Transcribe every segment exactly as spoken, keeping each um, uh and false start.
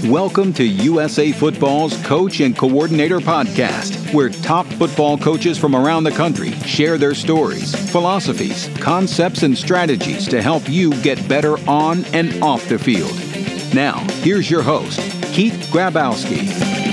Welcome to U S A Football's Coach and Coordinator Podcast, where top football coaches from around the country share their stories, philosophies, concepts, and strategies to help you get better on and off the field. Now, here's your host, Keith Grabowski.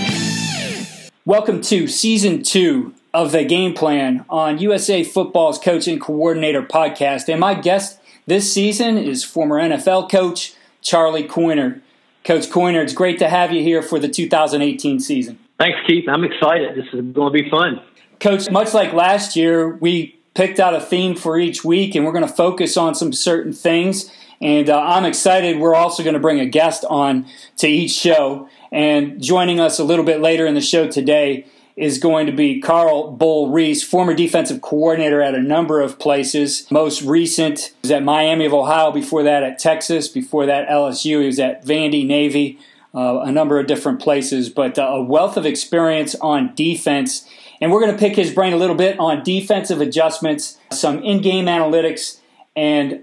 Welcome to Season two of The Game Plan on U S A Football's Coach and Coordinator Podcast. And my guest this season is former N F L coach Charlie Coiner. Coach Coiner, it's great to have you here for the two thousand eighteen season. Thanks, Keith. I'm excited. This is going to be fun. Coach, much like last year, we picked out a theme for each week, and we're going to focus on some certain things. And uh, I'm excited. We're also going to bring a guest on to each show. And joining us a little bit later in the show today is going to be Carl Bull Reese, former defensive coordinator at a number of places. Most recent was at Miami of Ohio, before that at Texas, before that L S U. He was at Vandy, Navy, uh, a number of different places, but uh, a wealth of experience on defense. And we're going to pick his brain a little bit on defensive adjustments, some in-game analytics, and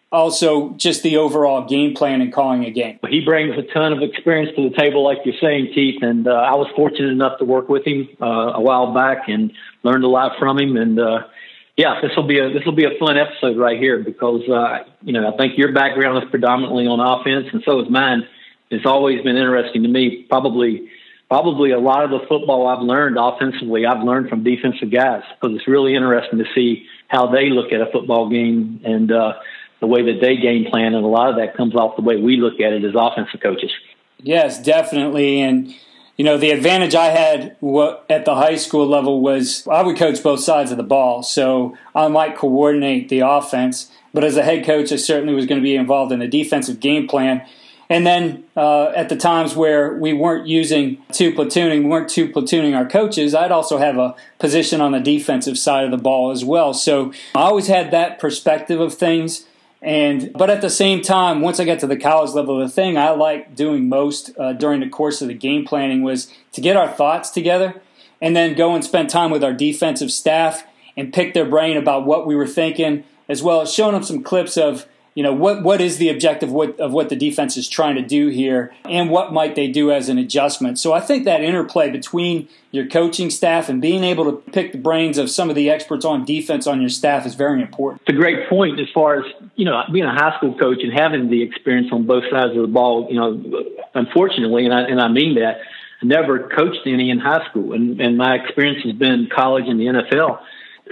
also just the overall game plan and calling a game. He brings a ton of experience to the table, like you're saying, Keith, and uh, I was fortunate enough to work with him uh, a while back and learned a lot from him. And uh, yeah, this will be a this will be a fun episode right here because uh, you know I think your background is predominantly on offense, and so is mine. It's always been interesting to me. Probably, probably a lot of the football I've learned offensively, I've learned from defensive guys because it's really interesting to see how they look at a football game and. Uh, the way that they game plan, and a lot of that comes off the way we look at it as offensive coaches. Yes, definitely. And, you know, the advantage I had at the high school level was I would coach both sides of the ball, so I might coordinate the offense. But as a head coach, I certainly was going to be involved in the defensive game plan. And then uh, at the times where we weren't using two platooning, we weren't two platooning our coaches, I'd also have a position on the defensive side of the ball as well. So I always had that perspective of things. And but at the same time, once I got to the college level, the thing I liked doing most uh, during the course of the game planning was to get our thoughts together and then go and spend time with our defensive staff and pick their brain about what we were thinking, as well as showing them some clips of, you know, what what is the objective what, of what the defense is trying to do here and what might they do as an adjustment. So I think that interplay between your coaching staff and being able to pick the brains of some of the experts on defense on your staff is very important. It's a great point as far as, you know, being a high school coach and having the experience on both sides of the ball. You know, unfortunately, and I, and I mean that, I never coached any in high school, and, and my experience has been college and the N F L.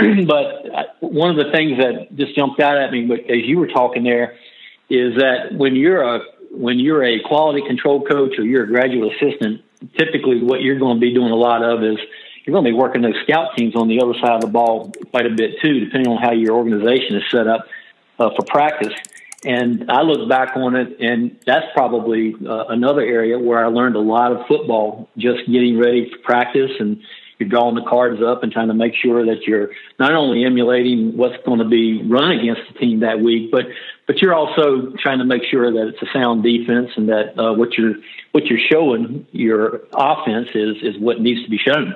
But one of the things that just jumped out at me as you were talking there is that when you're a when you're a quality control coach or you're a graduate assistant, typically what you're going to be doing a lot of is you're going to be working those scout teams on the other side of the ball quite a bit too, depending on how your organization is set up uh, for practice. And I look back on it, and that's probably uh, another area where I learned a lot of football, just getting ready for practice, and you're drawing the cards up and trying to make sure that you're not only emulating what's going to be run against the team that week, but but you're also trying to make sure that it's a sound defense and that uh, what you're what you're showing your offense is is what needs to be shown.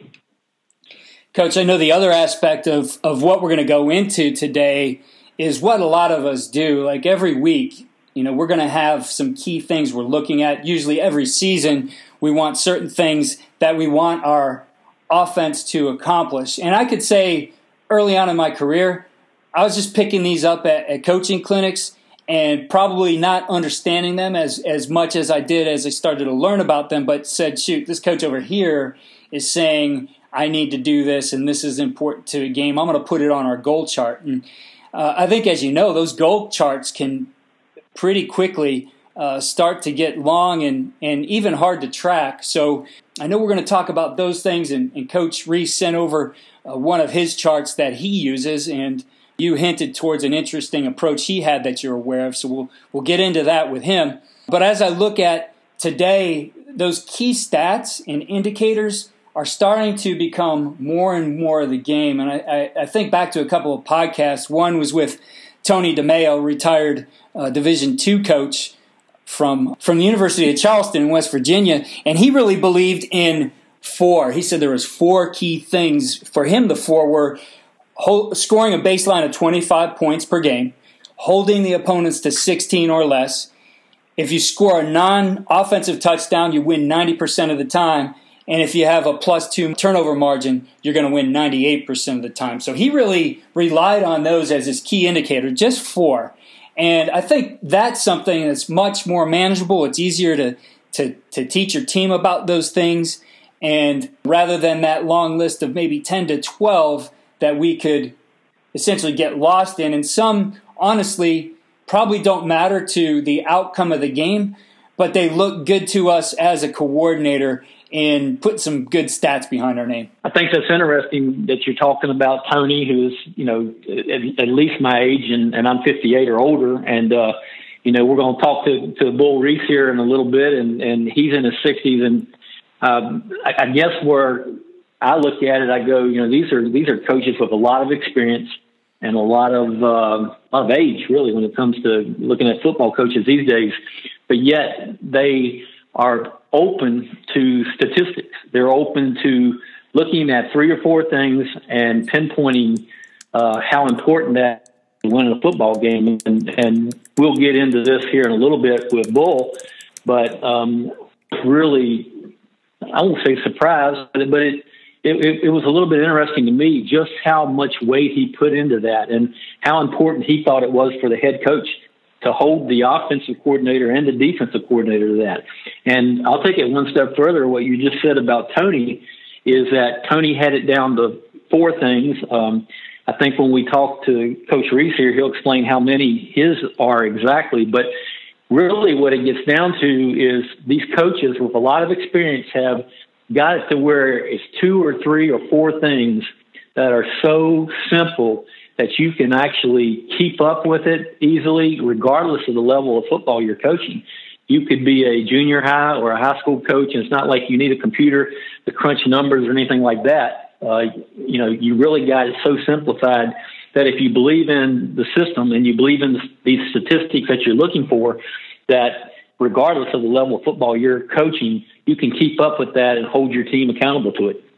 Coach, I know the other aspect of, of what we're going to go into today is what a lot of us do. Like every week, you know, we're going to have some key things we're looking at. Usually every season, we want certain things that we want our offense to accomplish. And I could say early on in my career, I was just picking these up at, at coaching clinics and probably not understanding them as, as much as I did as I started to learn about them, but said, shoot, this coach over here is saying I need to do this and this is important to a game. I'm going to put it on our goal chart. And uh, I think, as you know, those goal charts can pretty quickly uh, start to get long and, and even hard to track. So I know we're going to talk about those things, and, and Coach Reese sent over uh, one of his charts that he uses, and you hinted towards an interesting approach he had that you're aware of, so we'll we'll get into that with him. But as I look at today, those key stats and indicators are starting to become more and more of the game. And I, I, I think back to a couple of podcasts. One was with Tony DeMeo, retired uh, Division two coach, from from the University of Charleston in West Virginia, and he really believed in four. He said there was four key things. For him, the four were hold, scoring a baseline of twenty-five points per game, holding the opponents to sixteen or less, if you score a non-offensive touchdown, you win ninety percent of the time. And if you have a plus two turnover margin, you're going to win ninety-eight percent of the time. So he really relied on those as his key indicator, just four. And I think that's something that's much more manageable. It's easier to, to, to teach your team about those things. And rather than that long list of maybe ten to twelve that we could essentially get lost in, and some, honestly, probably don't matter to the outcome of the game, but they look good to us as a coordinator and put some good stats behind our name. I think that's interesting that you're talking about Tony, who's, you know, at, at least my age, and, and I'm fifty-eight or older. And, uh, you know, we're going to talk to, to Bull Reese here in a little bit, and, and he's in his sixties. And um, I, I guess where I look at it, I go, you know, these are these are coaches with a lot of experience and a lot of, uh, a lot of age, really, when it comes to looking at football coaches these days. But yet they are open to statistics. They're open to looking at three or four things and pinpointing uh, how important that is to win a football game. And, and we'll get into this here in a little bit with Bull, but um, really, I won't say surprised, but it, it, it was a little bit interesting to me just how much weight he put into that and how important he thought it was for the head coach to hold the offensive coordinator and the defensive coordinator to that. And I'll take it one step further. What you just said about Tony is that Tony had it down to four things. Um, I think when we talk to Coach Reese here, he'll explain how many his are exactly. But really what it gets down to is these coaches with a lot of experience have got it to where it's two or three or four things that are so simple that you can actually keep up with it easily, regardless of the level of football you're coaching. You could be a junior high or a high school coach, and it's not like you need a computer to crunch numbers or anything like that. Uh, you know, you really got it so simplified that if you believe in the system and you believe in these statistics that you're looking for, that regardless of the level of football you're coaching, you can keep up with that and hold your team accountable to it.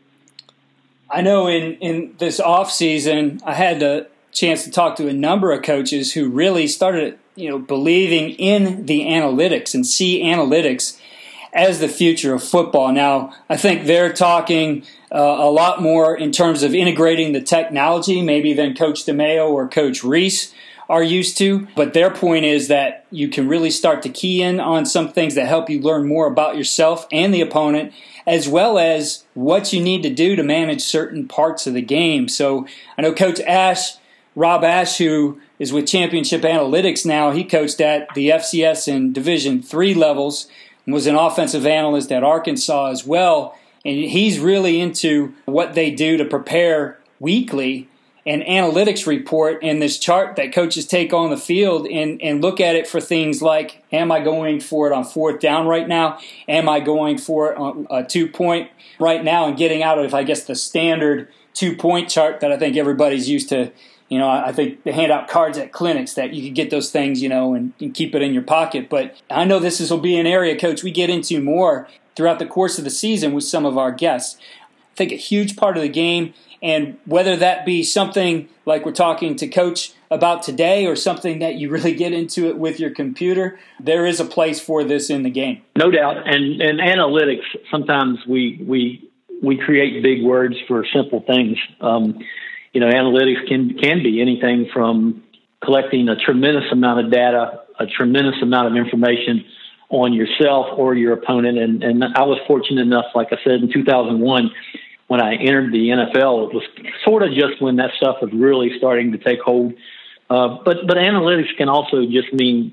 I know in, in this off season, I had a chance to talk to a number of coaches who really started, you know, believing in the analytics and see analytics as the future of football. Now, I think they're talking uh, a lot more in terms of integrating the technology, maybe than Coach DeMeo or Coach Reese are used to. But their point is that you can really start to key in on some things that help you learn more about yourself and the opponent, as well as what you need to do to manage certain parts of the game. So I know Coach Ash, Rob Ash, who is with Championship Analytics now, he coached at the F C S and Division three levels and was an offensive analyst at Arkansas as well. And he's really into what they do to prepare weekly an analytics report and this chart that coaches take on the field and, and look at it for things like, am I going for it on fourth down right now? Am I going for it on a two-point right now? And getting out of, I guess, the standard two-point chart that I think everybody's used to. You know, I think they hand out cards at clinics that you can get those things, you know, and, and keep it in your pocket. But I know this will be an area, Coach, we get into more throughout the course of the season with some of our guests. I think a huge part of the game, and whether that be something like we're talking to Coach about today or something that you really get into it with your computer, there is a place for this in the game. No doubt. And and analytics, sometimes we we we create big words for simple things. Um, you know, analytics can can be anything from collecting a tremendous amount of data, a tremendous amount of information on yourself or your opponent. And, and I was fortunate enough, like I said, in two thousand one, when I entered the N F L, it was sort of just when that stuff was really starting to take hold. Uh, but but analytics can also just mean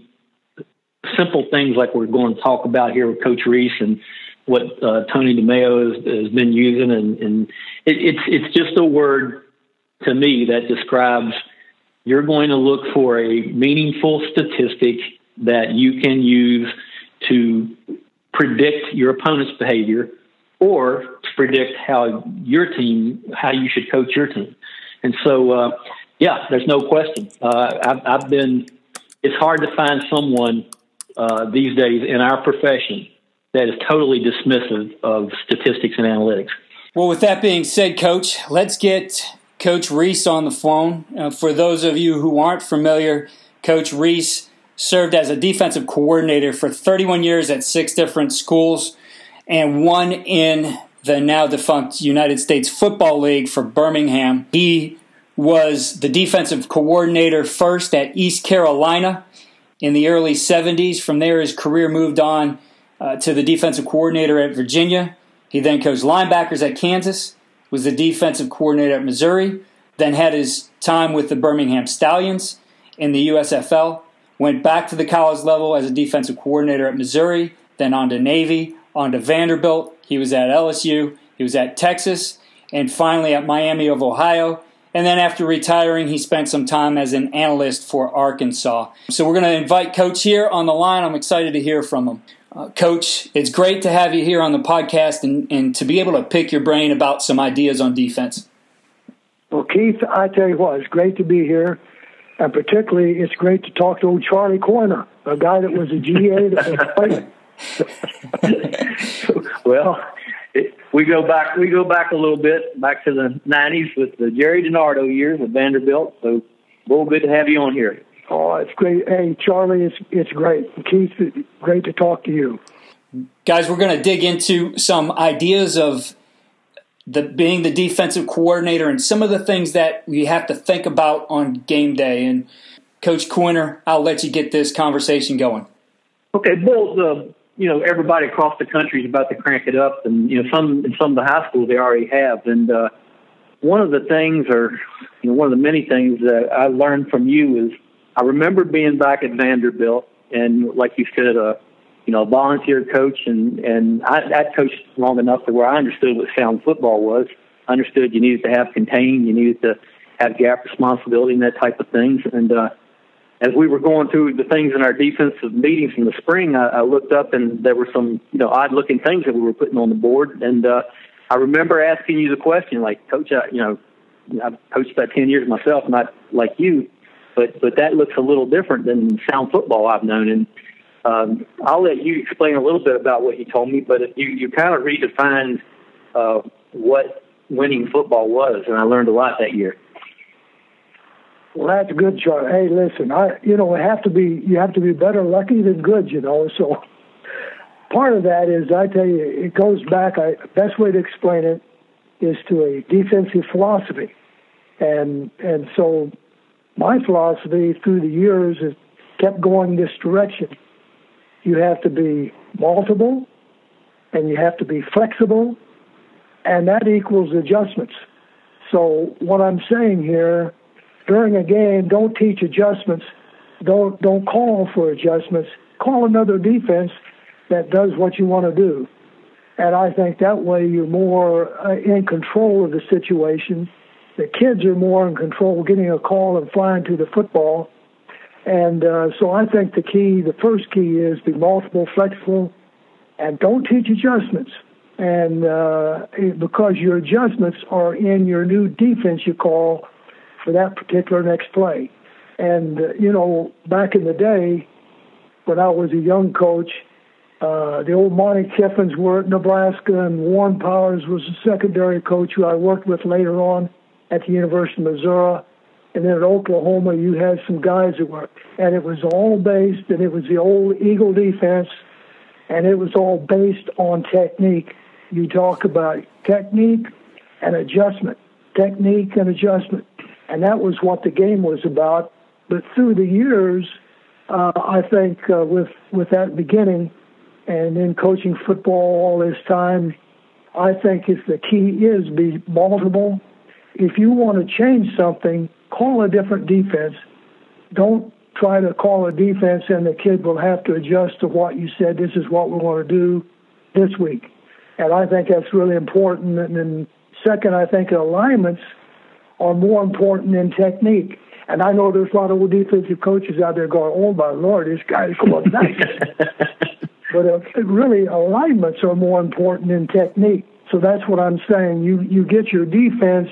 simple things like we're going to talk about here with Coach Reese and what uh, Tony DeMeo has, has been using. And, and it, it's it's just a word to me that describes you're going to look for a meaningful statistic that you can use to predict your opponent's behavior or to predict how your team, how you should coach your team. And so, uh, yeah, there's no question. Uh, I've, I've been, it's hard to find someone uh, these days in our profession that is totally dismissive of statistics and analytics. Well, with that being said, Coach, let's get Coach Reese on the phone. Uh, for those of you who aren't familiar, Coach Reese served as a defensive coordinator for thirty-one years at six different schools, and one in the now defunct United States Football League for Birmingham. He was the defensive coordinator first at East Carolina in the early seventies. From there, his career moved on uh, to the defensive coordinator at Virginia. He then coached linebackers at Kansas, was the defensive coordinator at Missouri, then had his time with the Birmingham Stallions in the U S F L, went back to the college level as a defensive coordinator at Missouri, then on to Navy, on to Vanderbilt. He was at L S U, he was at Texas, and finally at Miami of Ohio. And then after retiring, he spent some time as an analyst for Arkansas. So we're going to invite Coach here on the line. I'm excited to hear from him. Uh, Coach, it's great to have you here on the podcast and, and to be able to pick your brain about some ideas on defense. Well, Keith, I tell you what, it's great to be here. And particularly, it's great to talk to old Charlie Koerner, a guy that was a G A that was Well, it, we go back. We go back a little bit, back to the nineties with the Jerry DiNardo years at Vanderbilt. So, well, good to have you on here. Oh, it's great. Hey, Charlie, it's it's great. Keith, it's great to talk to you. Guys, we're going to dig into some ideas of the being the defensive coordinator and some of the things that we have to think about on game day. And Coach Koerner, I'll let you get this conversation going. Okay, Bulls. Uh, you know, everybody across the country is about to crank it up, and you know, some in some of the high schools they already have. And uh, one of the things, or you know, one of the many things that I learned from you is, I remember being back at Vanderbilt, and like you said, uh, you know, a volunteer coach, and and I, I coached long enough to where I understood what sound football was. I understood you needed to have contain, you needed to have gap responsibility, and that type of things. And uh, as we were going through the things in our defensive meetings in the spring, I, I looked up and there were some, you know, odd-looking things that we were putting on the board. And uh, I remember asking you the question, like, Coach, I, you know, I've coached about ten years myself, not like you, but but that looks a little different than sound football I've known. And um, I'll let you explain a little bit about what you told me, but you, you kind of redefined uh, what winning football was, and I learned a lot that year. Well, that's good, Charlie. Hey, listen, I you know, it have to be you have to be better lucky than good, you know. So part of that is, I tell you, it goes back. I best way to explain it is to a defensive philosophy, and and so my philosophy through the years has kept going this direction. You have to be multiple, and you have to be flexible, and that equals adjustments. So what I'm saying here, during a game, don't teach adjustments. Don't don't call for adjustments. Call another defense that does what you want to do. And I think that way you're more uh, in control of the situation. The kids are more in control, getting a call and flying to the football. And uh, so I think the key, the first key is be multiple, flexible, and don't teach adjustments. And uh, because your adjustments are in your new defense you call for that particular next play. And, uh, you know, back in the day, when I was a young coach, uh, the old Monty Kiffins were at Nebraska, and Warren Powers was the secondary coach who I worked with later on at the University of Missouri. And then at Oklahoma, you had some guys that were, and it was all based, and it was the old Eagle defense, and it was all based on technique. You talk about technique and adjustment, technique and adjustment. And that was what the game was about. But through the years, uh, I think uh, with with that beginning and then coaching football all this time, I think if the key is be multiple. If you want to change something, call a different defense. Don't try to call a defense and the kid will have to adjust to what you said. This is what we want to do this week. And I think that's really important. And then second, I think alignments are more important than technique. And I know there's a lot of old defensive coaches out there going, oh, my Lord, this guy's going nice. But uh, really, alignments are more important than technique. So that's what I'm saying. You you get your defense.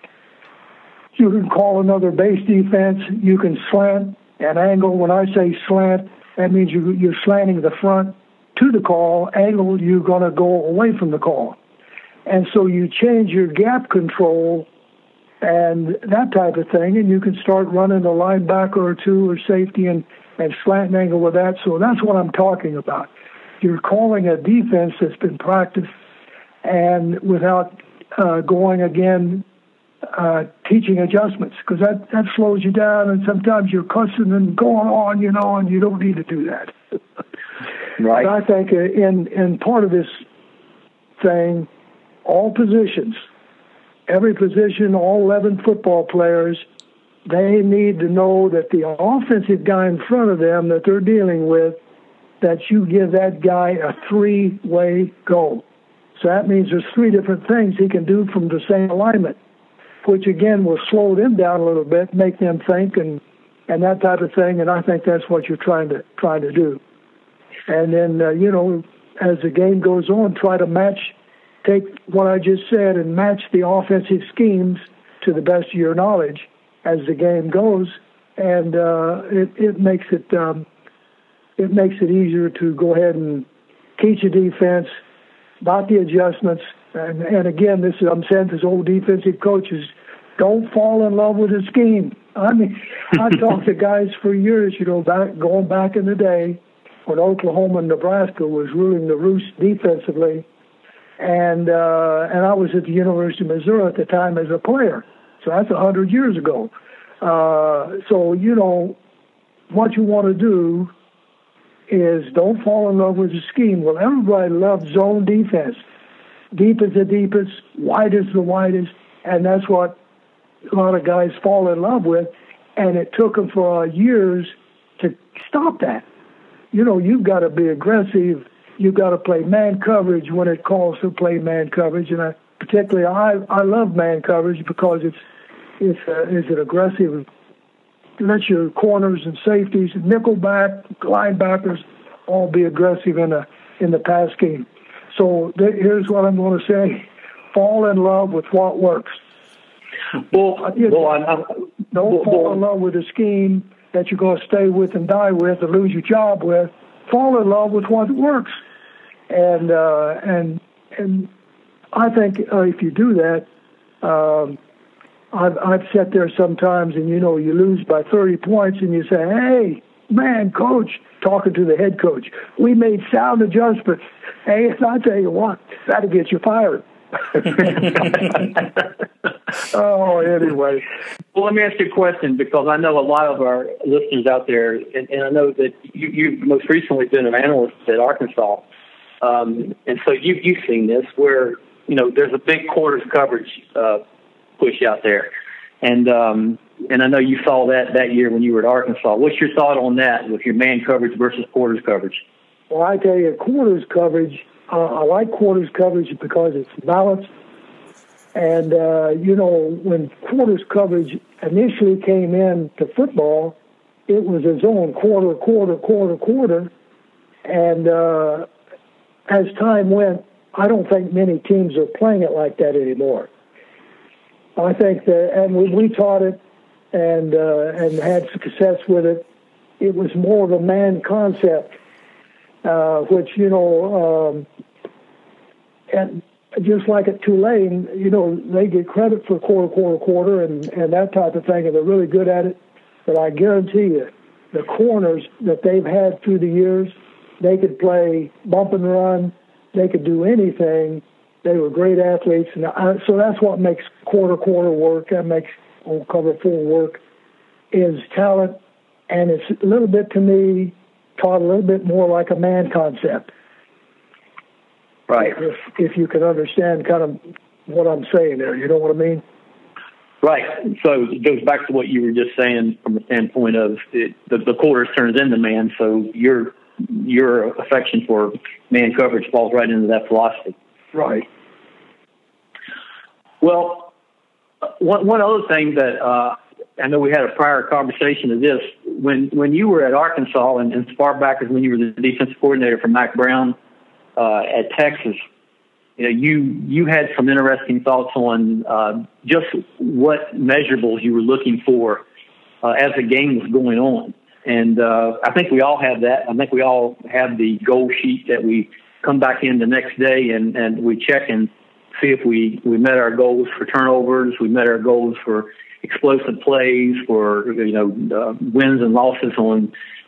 You can call another base defense. You can slant and angle. When I say slant, that means you, you're slanting the front to the call. Angle, you're going to go away from the call. And so you change your gap control and that type of thing, and you can start running a linebacker or two or safety and and slant angle with that. So that's what I'm talking about. You're calling a defense that's been practiced and without uh, going again, uh, teaching adjustments, because that, that slows you down, and sometimes you're cussing and going on, you know, and you don't need to do that. Right. But I think in, in part of this thing, all positions, every position, all eleven football players, they need to know that the offensive guy in front of them that they're dealing with, that you give that guy a three-way go. So that means there's three different things he can do from the same alignment, which again will slow them down a little bit, make them think and and that type of thing. And I think that's what you're trying to trying to do. And then uh, you know, as the game goes on, try to match, take what I just said and match the offensive schemes to the best of your knowledge as the game goes, and uh, it it makes it um, it makes it easier to go ahead and teach a defense about the adjustments. And, and again, this is, I'm saying this old defensive coaches, don't fall in love with the scheme. I mean, I talked to guys for years, you know, back going back in the day when Oklahoma and Nebraska was ruling the roost defensively, and uh, and I was at the University of Missouri at the time as a player. So that's a hundred years ago. Uh, so you know, what you want to do is don't fall in love with the scheme. Well, everybody loves zone defense. Deep is the deepest, wide is the widest, and that's what a lot of guys fall in love with. And it took them for uh, years to stop that. You know, you've got to be aggressive. You've got to play man coverage when it calls to play man coverage. And I, particularly, I I love man coverage because it's it's uh, is it aggressive. Let your corners and safeties, nickelback, linebackers, all be aggressive in the in the pass game. So th- here's what I'm going to say: fall in love with what works. Well, you know, well I'm, I'm, don't well, fall well, in love with a scheme that you're going to stay with and die with or lose your job with. Fall in love with what works, and uh, and and I think uh, if you do that, um, I've I've sat there sometimes, and you know, you lose by thirty points, and you say, "Hey, man, coach," talking to the head coach, "we made sound adjustments." Hey, and I tell you what, that'll get you fired. Oh, anyway. Well, let me ask you a question, because I know a lot of our listeners out there, and, and I know that you, you've most recently been an analyst at Arkansas, um, and so you, you've seen this where, you know, there's a big quarters coverage uh, push out there, and um, and I know you saw that that year when you were at Arkansas. What's your thought on that with your man coverage versus quarters coverage? Well, I tell you, quarters coverage, uh, I like quarters coverage because it's balanced. And, uh, you know, when quarters coverage initially came in to football, it was a zone quarter, quarter, quarter, quarter. And uh, as time went, I don't think many teams are playing it like that anymore. I think that, and when we taught it and uh, and had success with it, it was more of a man concept, uh, which, you know, um, and just like at Tulane, you know, they get credit for quarter, quarter, quarter, and, and that type of thing, and they're really good at it. But I guarantee you, the corners that they've had through the years, they could play bump and run. They could do anything. They were great athletes. And I, so that's what makes quarter, quarter work. That makes oh, cover four work, is talent. And it's a little bit, to me, taught a little bit more like a man concept. Right. If, if you can understand kind of what I'm saying there, you know what I mean? Right. So it goes back to what you were just saying from the standpoint of it, the, the quarters turns into man. So your your affection for man coverage falls right into that philosophy. Right. Well, one one other thing that uh, I know we had a prior conversation of this, when when you were at Arkansas and, and as far back as when you were the defensive coordinator for Mack Brown uh, at Texas, you know, you you had some interesting thoughts on uh, just what measurables you were looking for uh, as the game was going on. And uh, I think we all have that. I think we all have the goal sheet that we come back in the next day and, and we check and see if we, we met our goals for turnovers, we met our goals for explosive plays, for, you know, uh, wins and losses on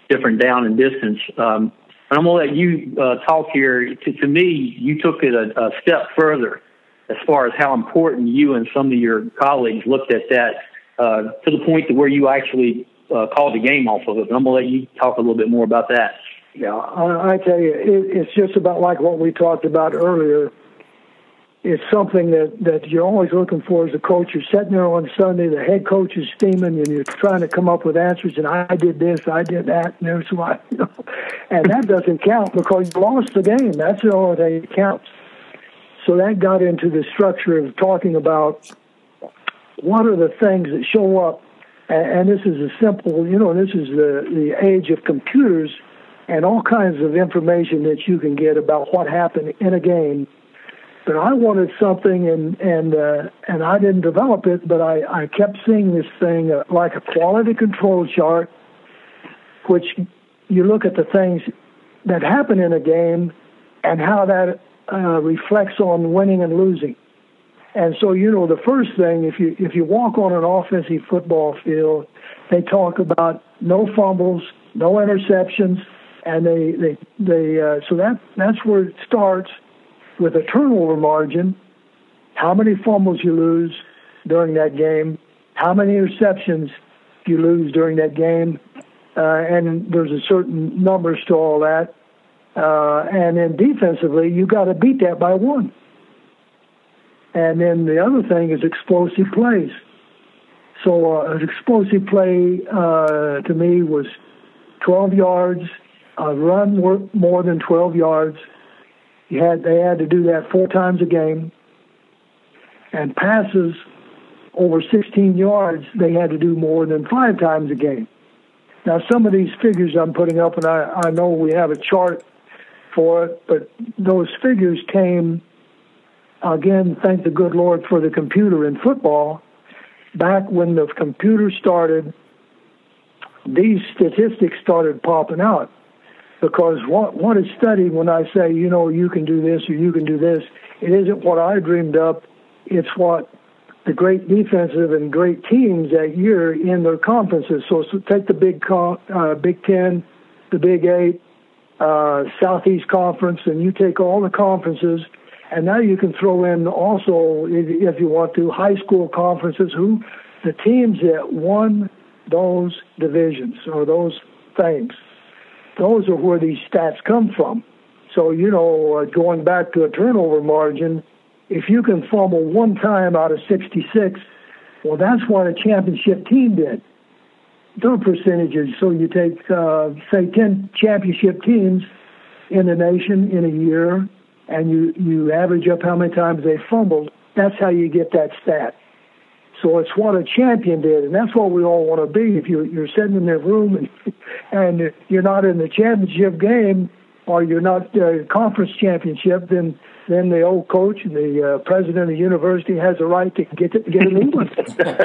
different down and distance. Um, and I'm going to let you uh, talk here. To, to me, you took it a, a step further as far as how important you and some of your colleagues looked at that uh, to the point to where you actually uh, called the game off of it. And I'm going to let you talk a little bit more about that. Yeah, I, I tell you, it, it's just about like what we talked about earlier. It's something that, that you're always looking for as a coach. You're sitting there on Sunday, the head coach is steaming, and you're trying to come up with answers, and I did this, I did that, and there's why. You know? And that doesn't count because you lost the game. That's the only thing that counts. So that got into the structure of talking about what are the things that show up. And, and this is a simple, you know, this is the, the age of computers and all kinds of information that you can get about what happened in a game. But I wanted something, and and uh, and I didn't develop it, but I, I kept seeing this thing uh, like a quality control chart, which you look at the things that happen in a game and how that uh, reflects on winning and losing. And so, you know, the first thing, if you if you walk on an offensive football field, they talk about no fumbles, no interceptions, and they they they uh, so that that's where it starts. With a turnover margin, how many fumbles you lose during that game, how many interceptions you lose during that game, uh, and there's a certain numbers to all that. Uh, and then defensively, you got to beat that by one. And then the other thing is explosive plays. So uh, an explosive play uh, to me was twelve yards, a run more, more than twelve yards. You had, they had to do that four times a game. And passes over sixteen yards, they had to do more than five times a game. Now, some of these figures I'm putting up, and I, I know we have a chart for it, but those figures came, again, thank the good Lord for the computer in football. Back when the computer started, these statistics started popping out. Because what, what is studied when I say, you know, you can do this or you can do this, it isn't what I dreamed up. It's what the great defensive and great teams that year in their conferences. So, so take the Big uh, Big Ten, the Big Eight, uh, Southeast Conference, and you take all the conferences, and now you can throw in also, if, if you want to, high school conferences, who the teams that won those divisions or those things. Those are where these stats come from. So, you know, uh, going back to a turnover margin, if you can fumble one time out of sixty-six, well, that's what a championship team did. Their percentages, so you take, uh, say, ten championship teams in the nation in a year, and you, you average up how many times they fumbled, that's how you get that stat. So it's what a champion did, and that's what we all want to be. If you're, you're sitting in that room and, and you're not in the championship game or you're not uh, conference championship, then then the old coach and the uh, president of the university has a right to get it, get a new one.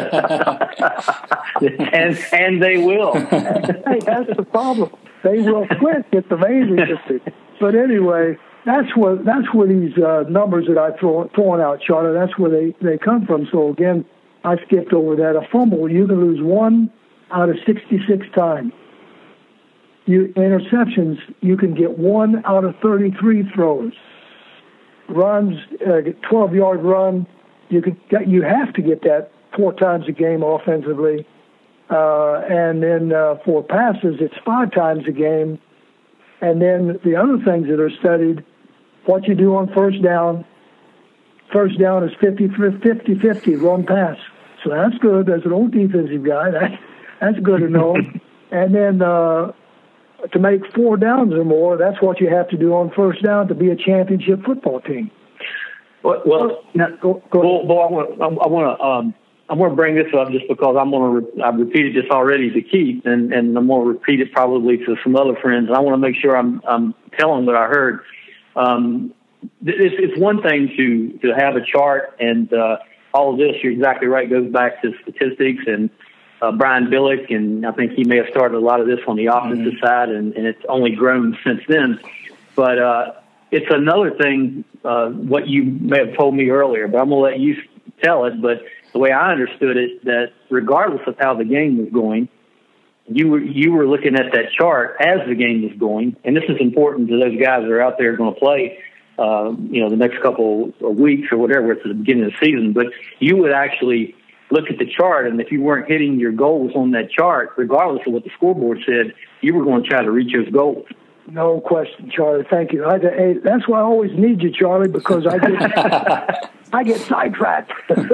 and and they will. Hey, that's the problem. They will quit. It's amazing. But anyway, that's where that's where these uh, numbers that I throw throwing out, Charter. That's where they, they come from. So again, I skipped over that. A fumble, you can lose one out of sixty-six times. You, interceptions, you can get one out of thirty-three throws. Runs, uh, twelve-yard run, you can you have to get that four times a game offensively. Uh, and then uh, for passes, it's five times a game. And then the other things that are studied, what you do on first down. First down is fifty fifty, run pass. So that's good. As an old defensive guy, that, that's good to know. And then uh, to make four downs or more, that's what you have to do on first down to be a championship football team. Well, well now, go, go Bull, Bull, I want, I want to, um, I want to bring this up just because I'm going to. Re- I've repeated this already to Keith, and, and I'm going to repeat it probably to some other friends. And I want to make sure I'm, I'm telling what I heard. Um, It's, it's one thing to, to have a chart and uh, all of this, you're exactly right, goes back to statistics and uh, Brian Billick, and I think he may have started a lot of this on the offensive mm-hmm. side, and, and it's only grown since then. But uh, it's another thing, uh, what you may have told me earlier, but I'm going to let you tell it. But the way I understood it, that regardless of how the game was going, you were you were looking at that chart as the game was going, and this is important to those guys that are out there going to play, uh, you know, the next couple of weeks or whatever at the beginning of the season. But you would actually look at the chart, and if you weren't hitting your goals on that chart, regardless of what the scoreboard said, you were going to try to reach those goals. No question, Charlie. Thank you. I, hey, that's why I always need you, Charlie, because I get I get sidetracked.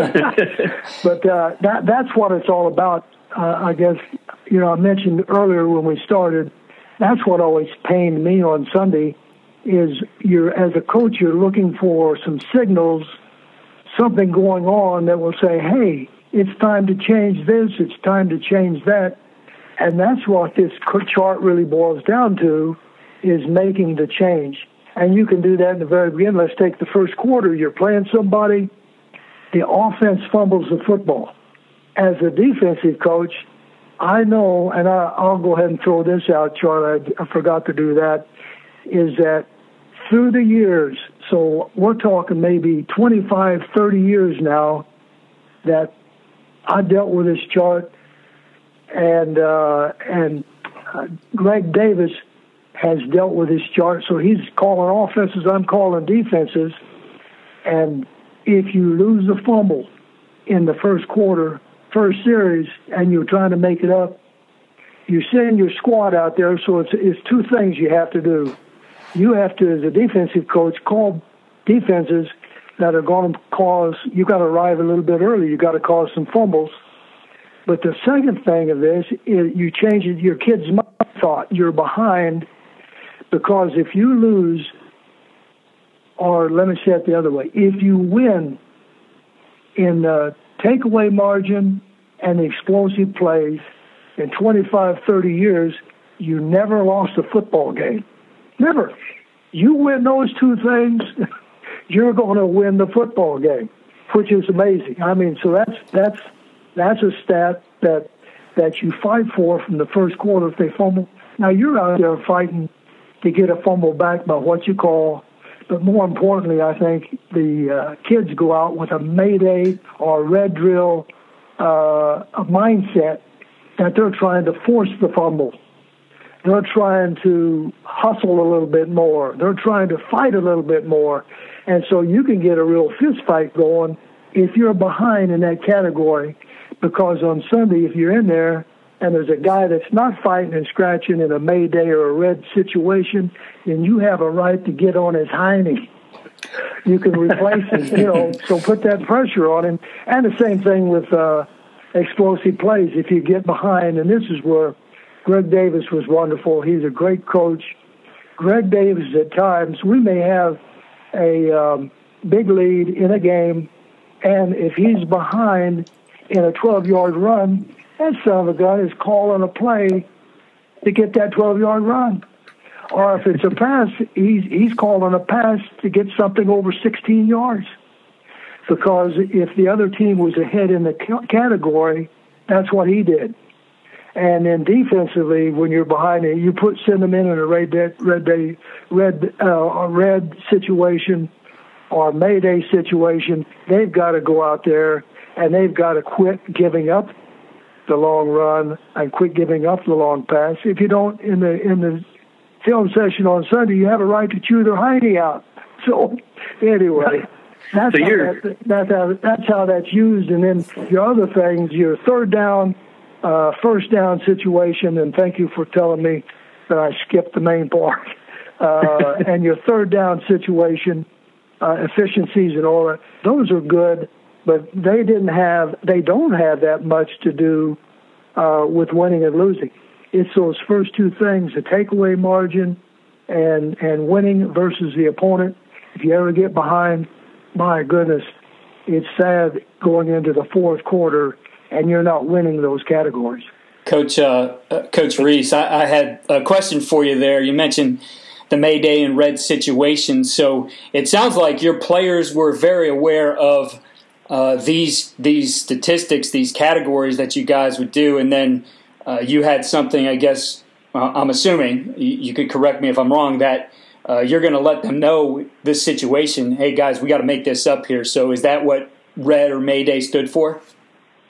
But uh, that that's what it's all about. Uh, I guess, you know, I mentioned earlier when we started, that's what always pained me on Sunday is you're, as a coach, you're looking for some signals, something going on that will say, hey, it's time to change this, it's time to change that. And that's what this chart really boils down to, is making the change. And you can do that in the very beginning. Let's take the first quarter. You're playing somebody, the offense fumbles the football. As a defensive coach, I know, and I, I'll go ahead and throw this out, Charlie, I, I forgot to do that, is that through the years, so we're talking maybe twenty-five, thirty years now, that I dealt with this chart, and uh, and uh, Greg Davis has dealt with this chart, so he's calling offenses, I'm calling defenses, and if you lose the fumble in the first quarter, first series, and you're trying to make it up, you send your squad out there, so it's, it's two things you have to do. You have to, as a defensive coach, call defenses that are going to cause, you got to arrive a little bit early, you got to cause some fumbles. But the second thing of this is you change your kid's thought. You're behind, because if you lose, or let me say it the other way, if you win in the takeaway margin and the explosive plays in twenty-five, thirty years, you never lost a football game. Never. You win those two things, you're going to win the football game, which is amazing. I mean, so that's that's that's a stat that that you fight for from the first quarter if they fumble. Now you're out there fighting to get a fumble back by what you call, but more importantly, I think the uh, kids go out with a mayday or red drill uh, a mindset that they're trying to force the fumble. They're trying to hustle a little bit more. They're trying to fight a little bit more. And so you can get a real fist fight going if you're behind in that category, because on Sunday, if you're in there and there's a guy that's not fighting and scratching in a mayday or a red situation, then you have a right to get on his hiney. You can replace him, you know, so put that pressure on him. And the same thing with uh, explosive plays. If you get behind, and this is where Greg Davis was wonderful. He's a great coach. Greg Davis, at times, we may have a um, big lead in a game, and if he's behind in a twelve-yard run, that son of a gun is calling a play to get that twelve-yard run. Or if it's a pass, he's he's calling a pass to get something over sixteen yards. Because if the other team was ahead in the category, that's what he did. And then defensively, when you're behind it, you put send them in in a red red day, red uh, a red situation or mayday situation. They've got to go out there and they've got to quit giving up the long run and quit giving up the long pass. If you don't, in the in the film session on Sunday, you have a right to chew their hiney out. So anyway, that's so how that, that's how that's how that's used. And then your other things, your third down. Uh, first down situation, and thank you for telling me that I skipped the main part. Uh, and your third down situation, uh, efficiencies and all that, those are good, but they didn't have, they don't have that much to do uh, with winning and losing. It's those first two things, the takeaway margin and and winning versus the opponent. If you ever get behind, my goodness, it's sad going into the fourth quarter and you're not winning those categories. Coach uh, uh, Coach Reese, I, I had a question for you there. You mentioned the Mayday and red situation. So it sounds like your players were very aware of uh, these these statistics, these categories that you guys would do, and then uh, you had something, I guess, uh, I'm assuming, you, you could correct me if I'm wrong, that uh, you're going to let them know this situation. Hey, guys, we got to make this up here. So is that what red or Mayday stood for?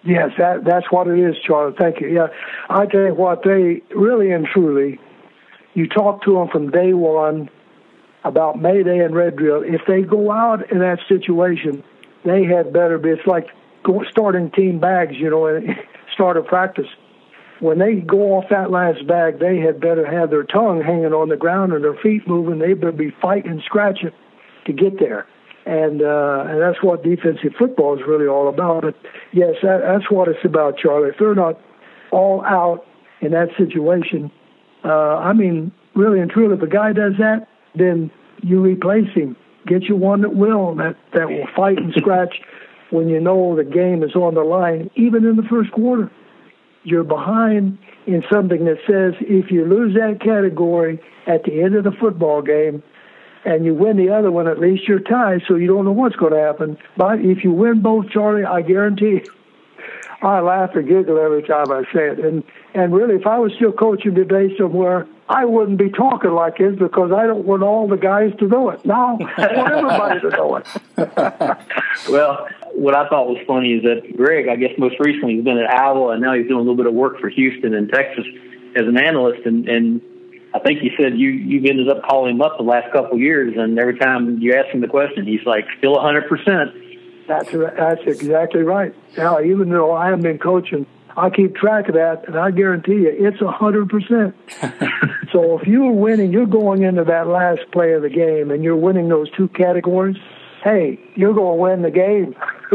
Yes, that that's what it is, Charlie. Thank you. Yeah, I tell you what, they really and truly, you talk to them from day one about Mayday and Red Drill. If they go out in that situation, they had better be. It's like go, starting team bags, you know, and start a practice. When they go off that last bag, they had better have their tongue hanging on the ground and their feet moving. They better be fighting and scratching to get there. And uh, and that's what defensive football is really all about. But, yes, that, that's what it's about, Charlie. If they're not all out in that situation, uh, I mean, really and truly, if a guy does that, then you replace him. Get you one that will, that, that will fight and scratch when you know the game is on the line, even in the first quarter. You're behind in something that says if you lose that category at the end of the football game and you win the other one, at least you're tied, so you don't know what's going to happen. But if you win both, Charlie, I guarantee I laugh and giggle every time I say it. And and really, if I was still coaching today somewhere, I wouldn't be talking like this because I don't want all the guys to know it. Now, I want everybody to know it. Well, what I thought was funny is that Greg, I guess most recently, he's been at Iowa, and now he's doing a little bit of work for Houston and Texas as an analyst. And, and I think he said you, you've ended up calling him up the last couple of years, and every time you ask him the question, he's like, still one hundred percent. That's, that's exactly right. Now, even though I haven't been coaching, I keep track of that, and I guarantee you, it's one hundred percent. So if you're winning, you're going into that last play of the game, and you're winning those two categories, hey, you're going to win the game.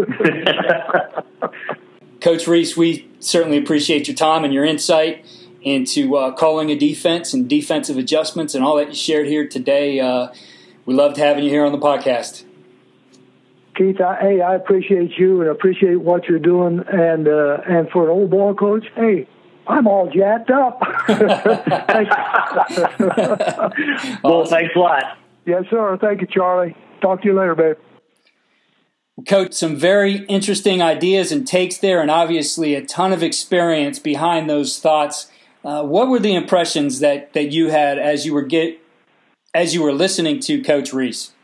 Coach Reese, we certainly appreciate your time and your insight into uh, calling a defense and defensive adjustments and all that you shared here today. Uh, we loved having you here on the podcast. Keith, I, hey, I appreciate you and appreciate what you're doing. And uh, and for an old ball coach, hey, I'm all jacked up. Well, thanks a lot. Yes, sir. Thank you, Charlie. Talk to you later, babe. Coach, some very interesting ideas and takes there, and obviously a ton of experience behind those thoughts. Uh, what were the impressions that, that you had as you were get as you were listening to Coach Reese?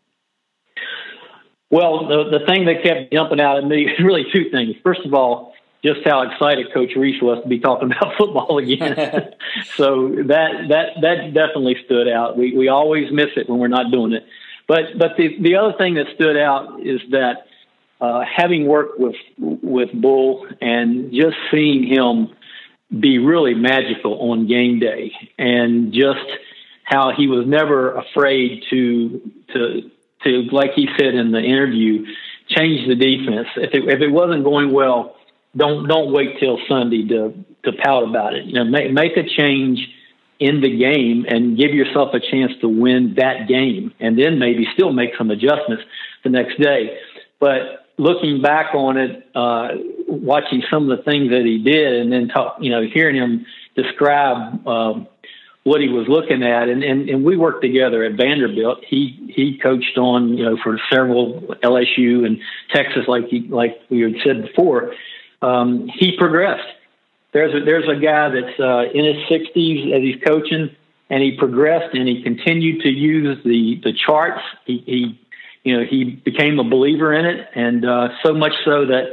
Well, the the thing that kept jumping out at me, really two things. First of all, just how excited Coach Reese was to be talking about football again. So that that that definitely stood out. We we always miss it when we're not doing it. But but the the other thing that stood out is that uh, having worked with with Bull and just seeing him be really magical on game day, and just how he was never afraid to to. to, like he said in the interview, change the defense. If it, if it wasn't going well, don't don't wait till Sunday to to pout about it. You know, make make a change in the game and give yourself a chance to win that game, and then maybe still make some adjustments the next day. But looking back on it, uh, watching some of the things that he did, and then talk, you know, hearing him describe um, what he was looking at, and, and, and we worked together at Vanderbilt. He he coached on, you know, for several L S U and Texas, like he, like we had said before. Um, he progressed. There's a, there's a guy that's uh, in his sixties as he's coaching, and he progressed and he continued to use the the charts. He, he you know he became a believer in it, and uh, so much so that,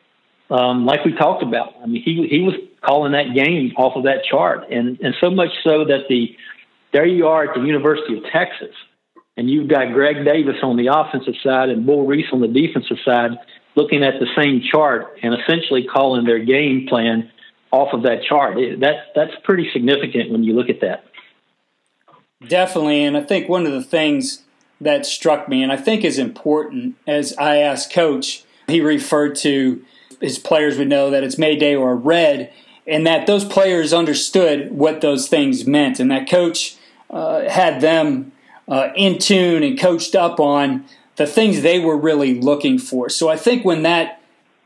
um, like we talked about, I mean, he he was calling that game off of that chart. And, and so much so that the, there you are at the University of Texas, and you've got Greg Davis on the offensive side and Bull Reese on the defensive side, looking at the same chart and essentially calling their game plan off of that chart. It, that, that's pretty significant when you look at that. Definitely. And I think one of the things that struck me, and I think is important, as I asked Coach, he referred to his players would know that it's Mayday or Red, and that those players understood what those things meant, and that Coach uh, had them uh, in tune and coached up on the things they were really looking for. So I think when that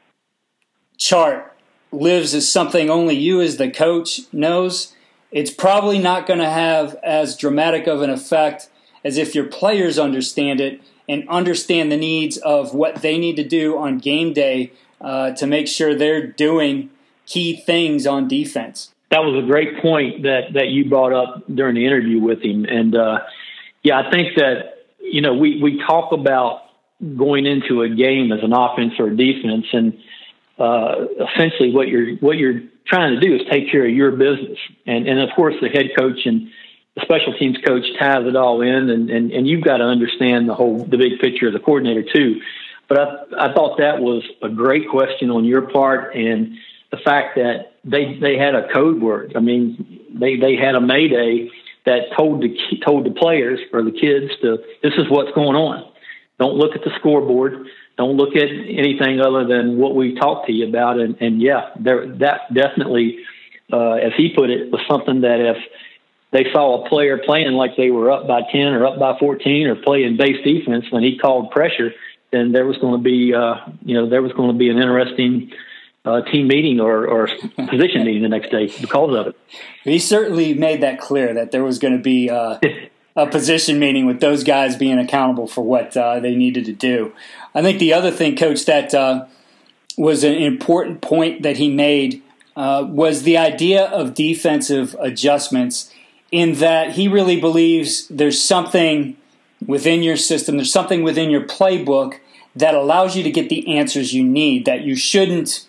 chart lives as something only you as the coach knows, it's probably not going to have as dramatic of an effect as if your players understand it and understand the needs of what they need to do on game day uh, to make sure they're doing key things on defense. That was a great point that, that you brought up during the interview with him. And, uh, yeah, I think that, you know, we, we talk about going into a game as an offense or a defense, and uh, essentially what you're what you're trying to do is take care of your business, and and of course the head coach and the special teams coach ties it all in, and, and, and you've got to understand the whole the big picture of the coordinator too. But I, I thought that was a great question on your part, and the fact that they they had a code word. I mean, they, they had a mayday that told the told the players or the kids to this is what's going on. Don't look at the scoreboard. Don't look at anything other than what we talked to you about. And, and yeah, there that definitely, uh, as he put it, was something that if they saw a player playing like they were up by ten or up by fourteen or playing base defense when he called pressure, then there was going to be, uh, you know, there was going to be an interesting uh, team meeting or, or position meeting the next day because of it. He certainly made that clear that there was going to be uh, a position meeting with those guys being accountable for what uh, they needed to do. I think the other thing, Coach, that uh, was an important point that he made uh, was the idea of defensive adjustments, in that he really believes there's something within your system, there's something within your playbook that allows you to get the answers you need, that you shouldn't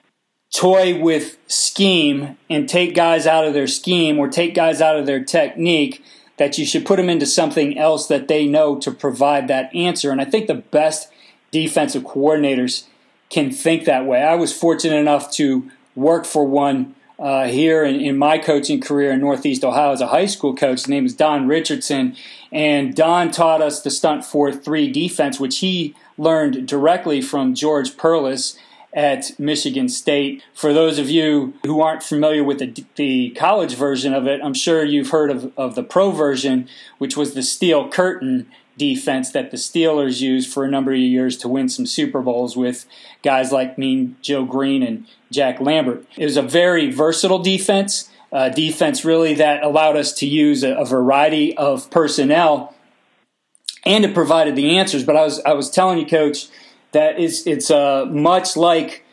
toy with scheme and take guys out of their scheme or take guys out of their technique, that you should put them into something else that they know to provide that answer. And I think the best defensive coordinators can think that way. I was fortunate enough to work for one uh, here in, in my coaching career in Northeast Ohio as a high school coach. His name is Don Richardson, and Don taught us the stunt four three defense, which he learned directly from George Perlis at Michigan State. For those of you who aren't familiar with the, the college version of it, I'm sure you've heard of, of the pro version, which was the steel curtain defense that the Steelers used for a number of years to win some Super Bowls with guys like Mean Joe Green and Jack Lambert. It was a very versatile defense, a defense really that allowed us to use a, a variety of personnel, and it provided the answers. But I was I was telling you, Coach, that it's, it's uh, much like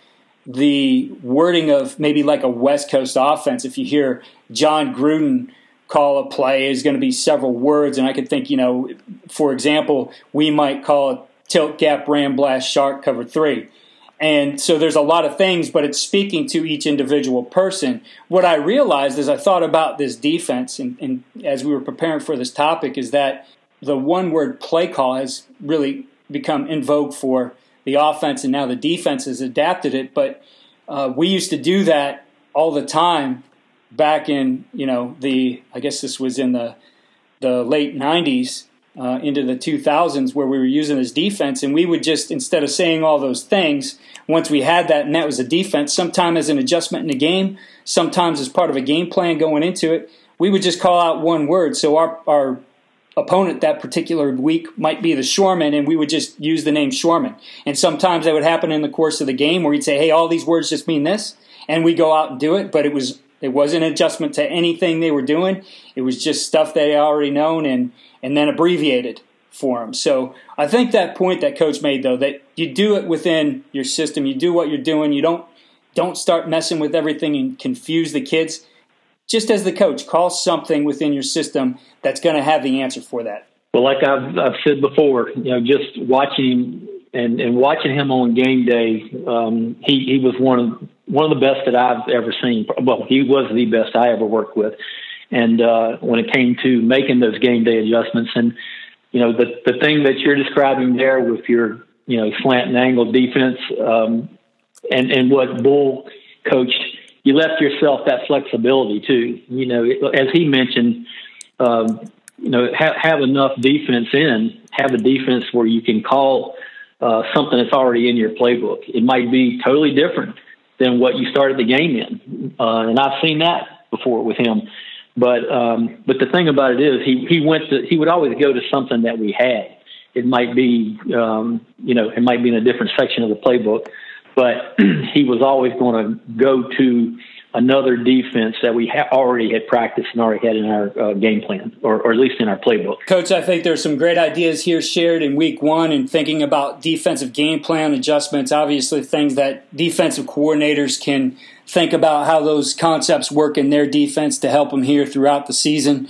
the wording of maybe like a West Coast offense. If you hear John Gruden call a play, is going to be several words. And I could think, you know, for example, we might call it tilt, gap, ram, blast, shark, cover three. And so there's a lot of things, but it's speaking to each individual person. What I realized as I thought about this defense and, and as we were preparing for this topic is that the one-word play call has really become in vogue for the offense, and now the defense has adapted it. But uh, we used to do that all the time back in, you know, the, I guess this was in the the late nineties uh, into the two thousands, where we were using this defense, and we would just, instead of saying all those things, once we had that and that was a defense, sometime as an adjustment in the game, sometimes as part of a game plan going into it, we would just call out one word. So our our opponent that particular week might be the Shoreman, and we would just use the name Shoreman. And sometimes that would happen in the course of the game where he'd say, hey, all these words just mean this, and we go out and do it, but it was it wasn't an adjustment to anything they were doing. It was just stuff they already known and and then abbreviated for them. So I think that point that Coach made, though, that you do it within your system, you do what you're doing, you don't don't start messing with everything and confuse the kids. Just as the coach, call something within your system that's going to have the answer for that. Well, like I've, I've said before, you know, just watching and, and watching him on game day, um, he, he was one of one of the best that I've ever seen. Well, he was the best I ever worked with. And uh, when it came to making those game day adjustments, and you know, the the thing that you're describing there with your you know slant and angle defense, um, and and what Bull coached. You left yourself that flexibility too. You know, as he mentioned, um, you know, have, have enough defense in, have a defense where you can call uh, something that's already in your playbook. It might be totally different than what you started the game in, uh, and I've seen that before with him. But um, but the thing about it is, he he went to he would always go to something that we had. It might be um, you know it might be in a different section of the playbook. But he was always going to go to another defense that we ha- already had practiced and already had in our uh, game plan, or, or at least in our playbook. Coach, I think there's some great ideas here shared in week one and thinking about defensive game plan adjustments, obviously things that defensive coordinators can think about how those concepts work in their defense to help them here throughout the season.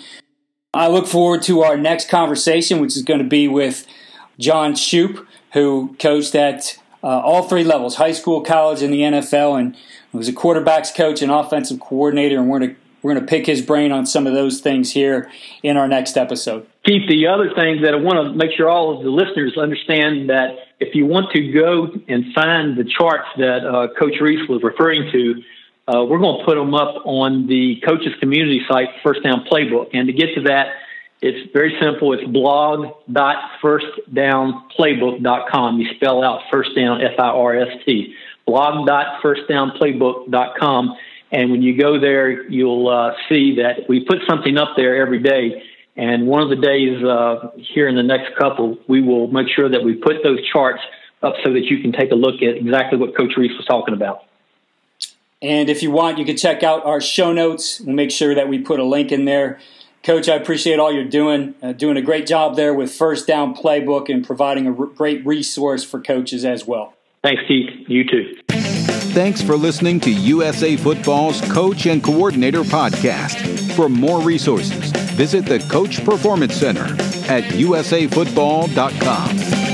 I look forward to our next conversation, which is going to be with John Shoop, who coached at uh, all three levels, high school, college, and the N F L, and he was a quarterbacks coach and offensive coordinator, and we're going to we're going to pick his brain on some of those things here in our next episode. Keith, the other thing that I want to make sure all of the listeners understand that if you want to go and find the charts that uh, Coach Reese was referring to, uh, we're going to put them up on the Coaches Community site, First Down Playbook. And to get to that, it's very simple. It's blog dot first down playbook dot com. You spell out First Down, F I R S T. blog dot first down playbook dot com. And when you go there, you'll uh, see that we put something up there every day. And one of the days uh, here in the next couple, we will make sure that we put those charts up so that you can take a look at exactly what Coach Reese was talking about. And if you want, you can check out our show notes. We'll make sure that we put a link in there. Coach, I appreciate all you're doing, uh, doing a great job there with First Down Playbook and providing a r- great resource for coaches as well. Thanks, Keith. You too. Thanks for listening to U S A Football's Coach and Coordinator Podcast. For more resources, visit the Coach Performance Center at U S A football dot com.